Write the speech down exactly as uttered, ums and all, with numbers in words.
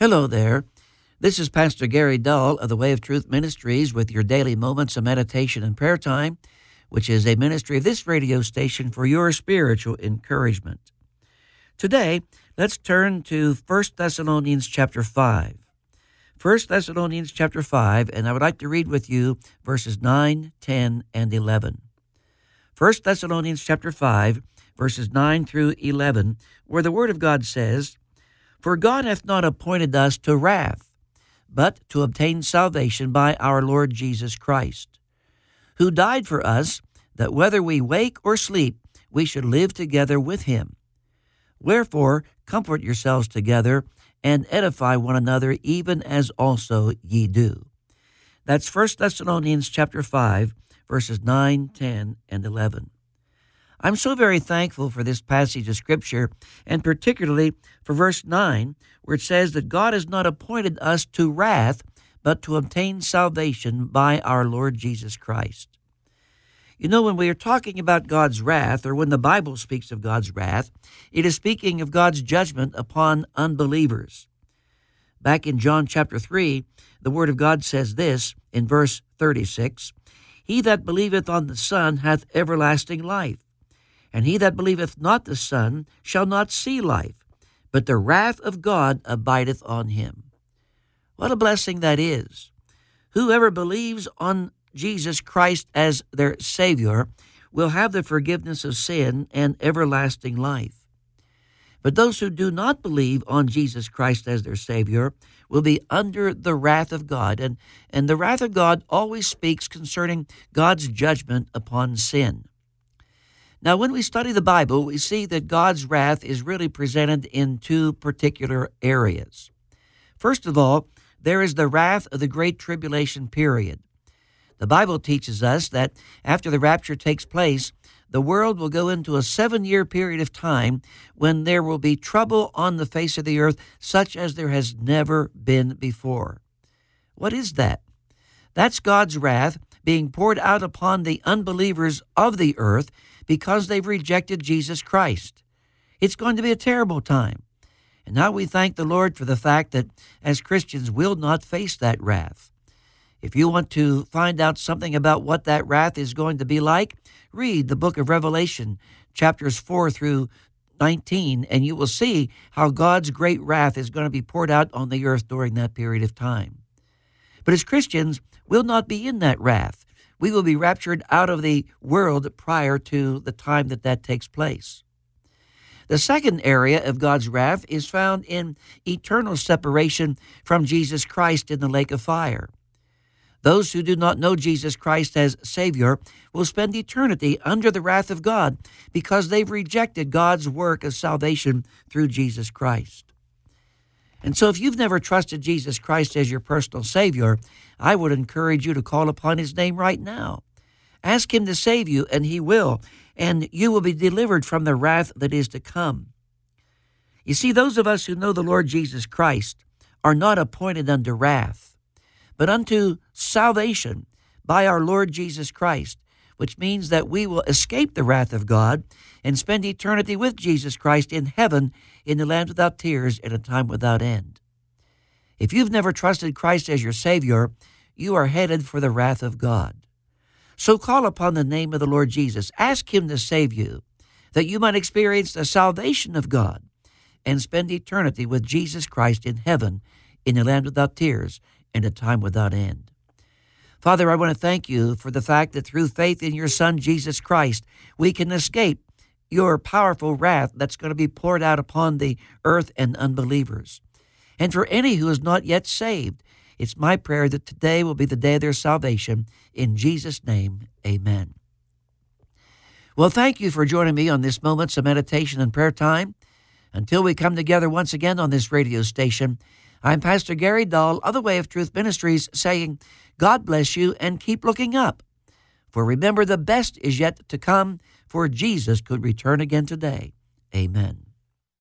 Hello there. This is Pastor Gary Dull of the Way of Truth Ministries with your daily moments of meditation and prayer time, which is a ministry of this radio station for your spiritual encouragement. Today, let's turn to First Thessalonians chapter five. First Thessalonians chapter five, and I would like to read with you verses nine, ten, and eleven. First Thessalonians chapter five, verses nine through eleven, where the Word of God says, "For God hath not appointed us to wrath, but to obtain salvation by our Lord Jesus Christ, who died for us, that whether we wake or sleep, we should live together with him. Wherefore comfort yourselves together, and edify one another, even as also ye do." That's First Thessalonians chapter five, verses nine, ten, and eleven. I'm so very thankful for this passage of Scripture, and particularly for verse nine, where it says that God has not appointed us to wrath, but to obtain salvation by our Lord Jesus Christ. You know, when we are talking about God's wrath, or when the Bible speaks of God's wrath, it is speaking of God's judgment upon unbelievers. Back in John chapter three, the Word of God says this in verse thirty-six, "He that believeth on the Son hath everlasting life. And he that believeth not the Son shall not see life, but the wrath of God abideth on him." What a blessing that is. Whoever believes on Jesus Christ as their Savior will have the forgiveness of sin and everlasting life. But those who do not believe on Jesus Christ as their Savior will be under the wrath of God. And, and the wrath of God always speaks concerning God's judgment upon sin. Now, when we study the Bible, we see that God's wrath is really presented in two particular areas. First of all, there is the wrath of the Great Tribulation period. The Bible teaches us that after the rapture takes place, the world will go into a seven-year period of time when there will be trouble on the face of the earth such as there has never been before. What is that? That's God's wrath being poured out upon the unbelievers of the earth because they've rejected Jesus Christ. It's going to be a terrible time. And now we thank the Lord for the fact that as Christians we'll not face that wrath. If you want to find out something about what that wrath is going to be like, read the book of Revelation, chapters four through nineteen, and you will see how God's great wrath is going to be poured out on the earth during that period of time. But as Christians, we'll not be in that wrath. We will be raptured out of the world prior to the time that that takes place. The second area of God's wrath is found in eternal separation from Jesus Christ in the lake of fire. Those who do not know Jesus Christ as Savior will spend eternity under the wrath of God because they've rejected God's work of salvation through Jesus Christ. And so if you've never trusted Jesus Christ as your personal Savior, I would encourage you to call upon his name right now. Ask him to save you, and he will, and you will be delivered from the wrath that is to come. You see, those of us who know the Lord Jesus Christ are not appointed unto wrath, but unto salvation by our Lord Jesus Christ, which means that we will escape the wrath of God and spend eternity with Jesus Christ in heaven in the land without tears in a time without end. If you've never trusted Christ as your Savior, you are headed for the wrath of God. So call upon the name of the Lord Jesus. Ask him to save you, that you might experience the salvation of God and spend eternity with Jesus Christ in heaven in the land without tears and a time without end. Father, I want to thank you for the fact that through faith in your Son, Jesus Christ, we can escape your powerful wrath that's going to be poured out upon the earth and unbelievers. And for any who is not yet saved, it's my prayer that today will be the day of their salvation. In Jesus' name, amen. Well, thank you for joining me on this Moments of Meditation and Prayer Time. Until we come together once again on this radio station, I'm Pastor Gary Dull of the Way of Truth Ministries saying, God bless you and keep looking up. For remember, the best is yet to come, for Jesus could return again today. Amen.